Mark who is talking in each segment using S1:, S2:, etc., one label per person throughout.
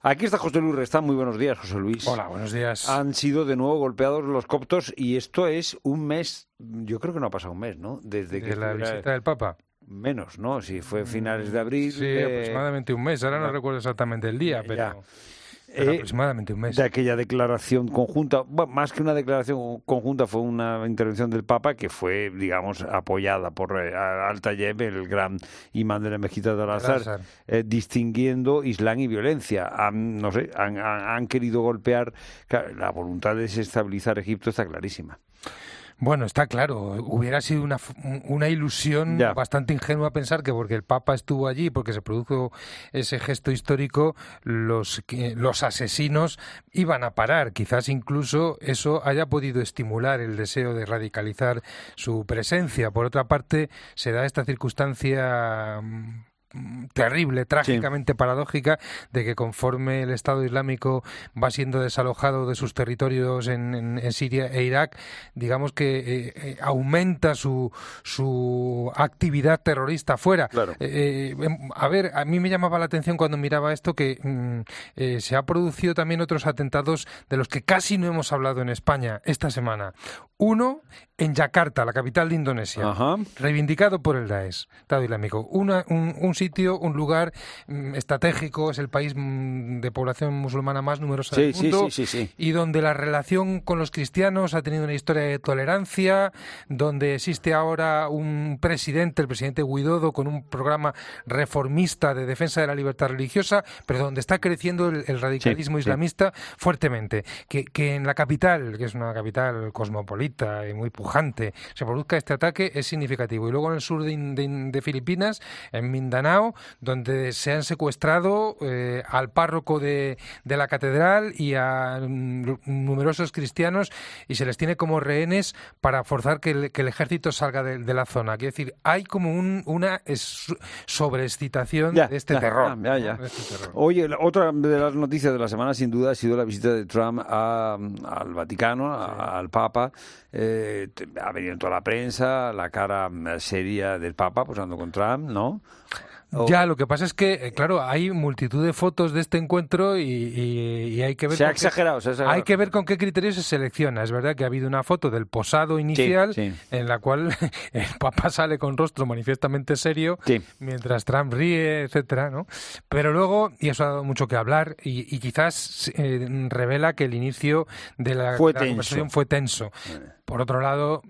S1: Aquí está José Luis Restán. Muy buenos días, José Luis.
S2: Hola, buenos días.
S1: Han sido de nuevo golpeados los coptos y esto es un mes, yo creo que no ha pasado un mes, ¿no?
S2: Desde que la visita del Papa.
S1: Menos, ¿no? Si fue finales de abril.
S2: Sí, aproximadamente un mes. Ahora no recuerdo exactamente el día, pero aproximadamente un mes.
S1: De aquella declaración conjunta, bueno, más que una declaración conjunta, fue una intervención del Papa que fue, digamos, apoyada por Al-Tayeb, el gran imán de la mezquita de Al-Azhar, distinguiendo Islam y violencia. Han querido golpear. Claro, la voluntad de desestabilizar Egipto está clarísima.
S2: Bueno, está claro, hubiera sido una ilusión bastante ingenua pensar que porque el Papa estuvo allí, porque se produjo ese gesto histórico, los asesinos iban a parar. Quizás incluso eso haya podido estimular el deseo de radicalizar su presencia. Por otra parte, se da esta circunstancia terrible, trágicamente paradójica, de que conforme el Estado Islámico va siendo desalojado de sus territorios en Siria e Irak, digamos que aumenta su actividad terrorista fuera.
S1: Claro.
S2: A mí me llamaba la atención cuando miraba esto que se ha producido también otros atentados de los que casi no hemos hablado en España esta semana. Uno en Yakarta, la capital de Indonesia, reivindicado por el Daesh, Estado Islámico. Un sitio, un lugar estratégico, es el país de población musulmana más numerosa del mundo, y donde la relación con los cristianos ha tenido una historia de tolerancia, donde existe ahora un presidente, el presidente Widodo, con un programa reformista de defensa de la libertad religiosa, pero donde está creciendo el radicalismo islamista fuertemente. Que en la capital, que es una capital cosmopolita y muy pujante, se produzca este ataque es significativo. Y luego en el sur de Filipinas, en Mindanao, donde se han secuestrado al párroco de la catedral y a numerosos cristianos y se les tiene como rehenes para forzar que el ejército salga de la zona. Quiero decir, hay como una sobreexcitación de este terror.
S1: Oye, otra de las noticias de la semana sin duda ha sido la visita de Trump al Vaticano, al Papa. Ha venido en toda la prensa, la cara seria del Papa posando con Trump, ¿no?
S2: Ya, lo que pasa es que, claro, hay multitud de fotos de este encuentro y hay que ver...
S1: Se ha exagerado.
S2: Hay que ver con qué criterios se selecciona. Es verdad que ha habido una foto del posado inicial en la cual el Papa sale con rostro manifiestamente serio, mientras Trump ríe, etcétera, ¿no? Pero luego, y eso ha dado mucho que hablar, y quizás revela que el inicio de la conversación fue tenso. Por otro lado,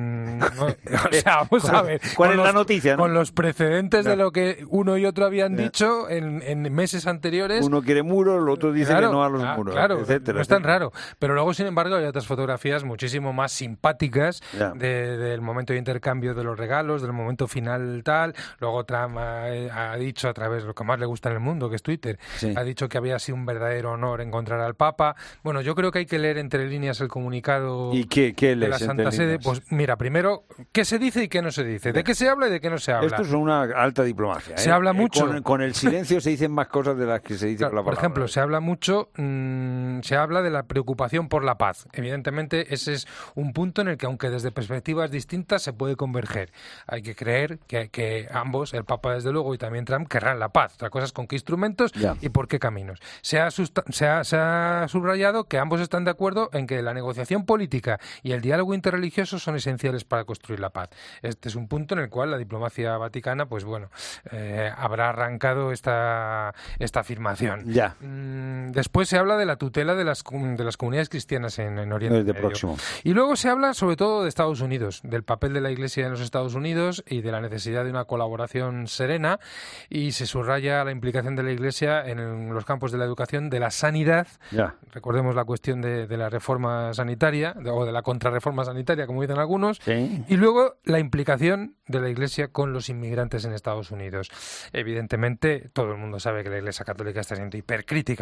S2: vamos a ver.
S1: ¿Cuál es la noticia?
S2: Con los precedentes de lo que uno y otro habían dicho en meses anteriores.
S1: Uno quiere muros, el otro dice que no a los muros, etcétera.
S2: No es tan raro. Pero luego, sin embargo, hay otras fotografías muchísimo más simpáticas del momento de intercambio de los regalos, del momento final tal. Luego Trump ha dicho, a través de lo que más le gusta en el mundo, que es Twitter, ha dicho que había sido un verdadero honor encontrar al Papa. Bueno, yo creo que hay que leer entre líneas el comunicado.
S1: ¿Y qué
S2: de la Santa Sede? Pues mira, primero, ¿qué se dice y qué no se dice? ¿De qué se habla y de qué no se habla?
S1: Esto es una alta diplomacia.
S2: Se habla mucho.
S1: Con el silencio se dicen más cosas de las que se dice con la palabra.
S2: Por ejemplo, se habla mucho, se habla de la preocupación por la paz. Evidentemente, ese es un punto en el que, aunque desde perspectivas distintas, se puede converger. Hay que creer que ambos, el Papa desde luego y también Trump, querrán la paz. Otra cosa es con qué instrumentos y por qué caminos. Se ha subrayado que ambos están de acuerdo en que la negociación política y el diálogo interreligioso son esenciales para construir la paz. Este es un punto en el cual la diplomacia vaticana, pues bueno, habrá arrancado esta afirmación. Después se habla de la tutela de las comunidades cristianas en Oriente Medio.
S1: Próximo.
S2: Y luego se habla sobre todo de Estados Unidos, del papel de la Iglesia en los Estados Unidos y de la necesidad de una colaboración serena, y se subraya la implicación de la Iglesia en los campos de la educación, de la sanidad. Recordemos la cuestión de la reforma sanitaria o de la contrarreforma sanitaria, como dicen algunos, y luego la implicación de la Iglesia con los inmigrantes en Estados Unidos. Evidentemente, todo el mundo sabe que la Iglesia Católica está siendo hipercrítica con la política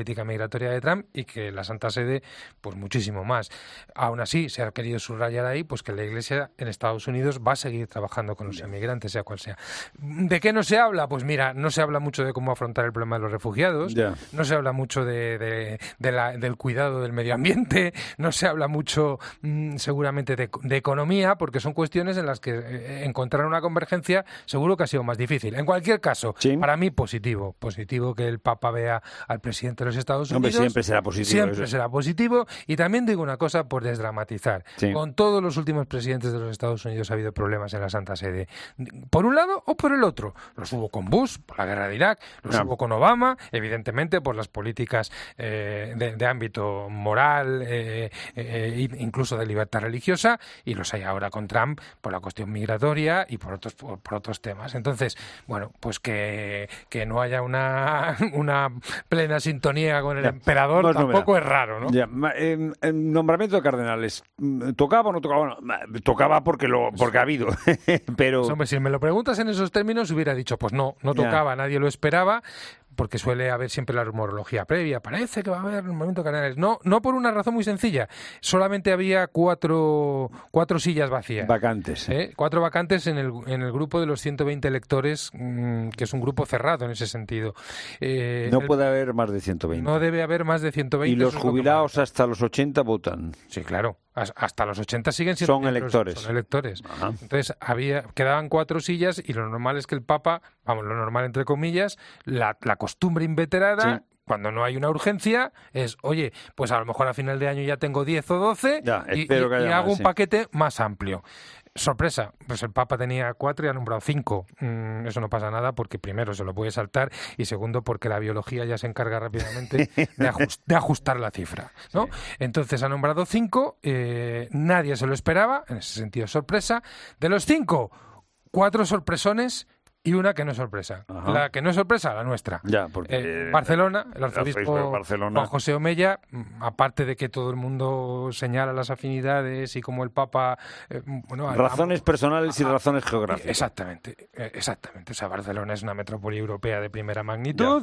S2: política migratoria de Trump y que la Santa Sede, pues muchísimo más. Aún así, se ha querido subrayar ahí pues que la Iglesia en Estados Unidos va a seguir trabajando con los inmigrantes, sea cual sea. ¿De qué no se habla? Pues mira, no se habla mucho de cómo afrontar el problema de los refugiados, no se habla mucho del cuidado del medio ambiente, no se habla mucho seguramente de economía, porque son cuestiones en las que encontrar una convergencia seguro que ha sido más difícil. En cualquier caso, para mí positivo que el Papa vea al presidente de los Estados Unidos.
S1: Hombre, siempre será positivo.
S2: Siempre será positivo. Y también digo una cosa por desdramatizar. Con todos los últimos presidentes de los Estados Unidos ha habido problemas en la Santa Sede. Por un lado o por el otro. Los hubo con Bush, por la guerra de Irak, los hubo con Obama, evidentemente por las políticas de ámbito moral, incluso de libertad religiosa, y los hay ahora con Trump por la cuestión migratoria y por otros temas. Entonces, bueno, pues que no haya una plena sintonía con el emperador tampoco es raro, ¿no?
S1: El nombramiento de cardenales, ¿tocaba o no tocaba? No, tocaba porque ha habido, pero...
S2: Pues, hombre, si me lo preguntas en esos términos hubiera dicho, pues no tocaba, nadie lo esperaba, porque suele haber siempre la rumorología previa. Parece que va a haber nombramiento de cardenales. No por una razón muy sencilla. Solamente había cuatro sillas vacías.
S1: Vacantes.
S2: 4 vacantes en el grupo de los 120 electores, que es un grupo cerrado en ese sentido.
S1: No puede haber más de 120.
S2: No debe haber más de 120.
S1: Y los jubilados hasta los 80 votan.
S2: Sí, claro. Hasta los 80 siguen siendo
S1: Son electores.
S2: Son electores. Entonces, quedaban 4 sillas y lo normal es que el Papa, lo normal entre comillas, la costumbre inveterada, cuando no hay una urgencia, es, oye, pues a lo mejor a final de año ya tengo 10 o 12 y hago un paquete más amplio. Sorpresa, pues el Papa tenía 4 y ha nombrado 5. Eso no pasa nada porque primero se lo puede saltar y segundo porque la biología ya se encarga rápidamente de ajustar la cifra, ¿no? Entonces ha nombrado 5, nadie se lo esperaba, en ese sentido sorpresa. De los 5, 4 sorpresones y una que no es sorpresa. La que no es sorpresa, la nuestra.
S1: Porque
S2: Barcelona, el arzobispo Juan José Omeya, aparte de que todo el mundo señala las afinidades y como el Papa...
S1: razones personales y razones geográficas.
S2: Exactamente. O sea, Barcelona es una metrópoli europea de primera magnitud,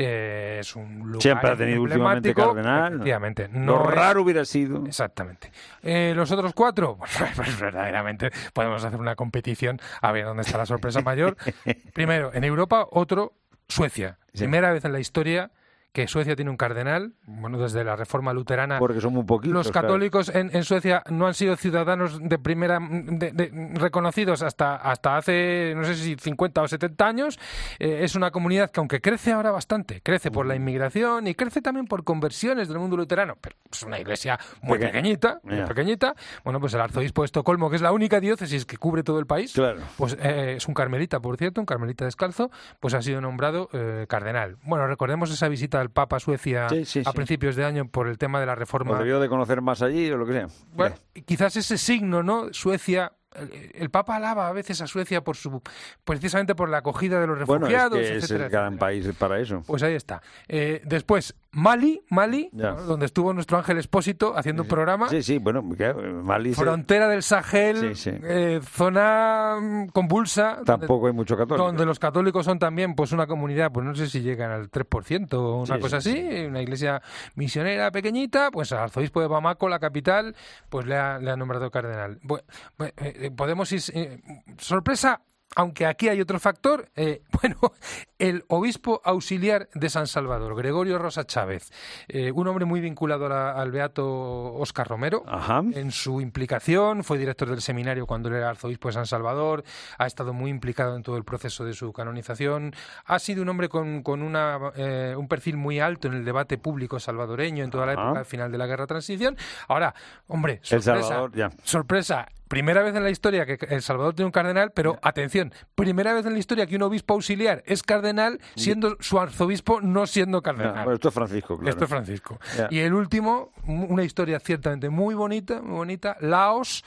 S2: es un lugar
S1: siempre ha tenido últimamente cardenal.
S2: Efectivamente.
S1: Lo raro hubiera sido.
S2: Exactamente. Los otros 4, pues verdaderamente podemos hacer una competición a ver dónde está la sorpresa mayor. Primero, en Europa, Suecia. Primera vez en la historia que Suecia tiene un cardenal, desde la reforma luterana.
S1: Porque son muy poquitos.
S2: Los católicos en Suecia no han sido ciudadanos de primera reconocidos hasta hace, no sé si 50 o 70 años. Es una comunidad que, aunque crece ahora bastante, crece por la inmigración y crece también por conversiones del mundo luterano, pero es una iglesia muy pequeñita. Bueno, pues el arzobispo de Estocolmo, que es la única diócesis que cubre todo el país, pues es un carmelita, por cierto, un carmelita descalzo, pues ha sido nombrado cardenal. Bueno, recordemos esa visita del Papa a Suecia a principios de año por el tema de la reforma.
S1: ¿O debió de conocer más allí o lo que sea?
S2: Bueno, quizás ese signo, ¿no? Suecia... El Papa alaba a veces a Suecia precisamente por la acogida de los refugiados,
S1: es que etcétera, es el gran país para eso.
S2: Pues ahí está. Después, Mali, ¿no? Donde estuvo nuestro Ángel Expósito haciendo un programa.
S1: Mali.
S2: Frontera del Sahel, zona convulsa.
S1: Tampoco hay mucho católico.
S2: Donde los católicos son también pues una comunidad, pues no sé si llegan al 3% o una cosa así, una iglesia misionera pequeñita, pues al arzobispo de Bamako, la capital, pues le ha nombrado cardenal. Podemos ir... sorpresa, aunque aquí hay otro factor. El obispo auxiliar de San Salvador, Gregorio Rosa Chávez, un hombre muy vinculado al beato Óscar Romero. En su implicación, fue director del seminario cuando él era arzobispo de San Salvador, ha estado muy implicado en todo el proceso de su canonización, ha sido un hombre con un perfil muy alto en el debate público salvadoreño en toda la época final de la Guerra de Transición. Ahora, hombre, sorpresa. Primera vez en la historia que El Salvador tiene un cardenal, pero atención, primera vez en la historia que un obispo auxiliar es cardenal siendo su arzobispo no siendo cardenal.
S1: Esto es Francisco, claro.
S2: Esto es Francisco. Y el último, una historia ciertamente muy bonita, Laos,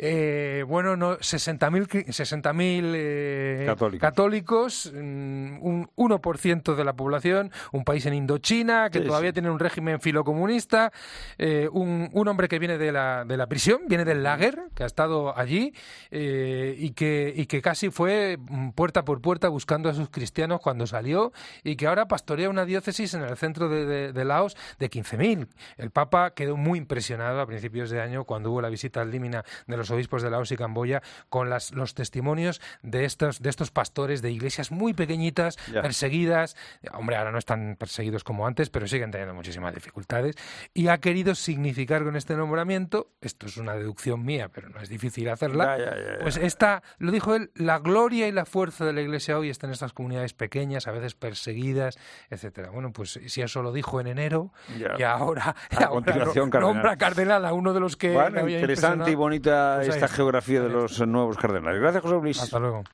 S2: 60.000 católicos, un 1% de la población, un país en Indochina que todavía tiene un régimen filocomunista, un hombre que viene de la prisión, viene del lager, que ha estado allí y que casi fue puerta por puerta buscando a sus cristianos cuando salió y que ahora pastorea una diócesis en el centro de Laos de 15.000. El Papa quedó muy impresionado a principios de año cuando hubo la visita al Límina de los obispos de Laos y Camboya con los testimonios de estos pastores de iglesias muy pequeñitas, perseguidas. Hombre, ahora no están perseguidos como antes, pero siguen teniendo muchísimas dificultades. Y ha querido significar con este nombramiento, esto es una deducción mía, pero no es difícil hacerla, pues lo dijo él, la gloria y la fuerza de la Iglesia hoy está en estas comunidades pequeñas, a veces perseguidas, etcétera. Bueno, pues si eso lo dijo en enero, y ahora nombra cardenal a uno de los que...
S1: Bueno, interesante y bonita esta geografía de los nuevos cardenales. Gracias, José Luis.
S2: Hasta luego.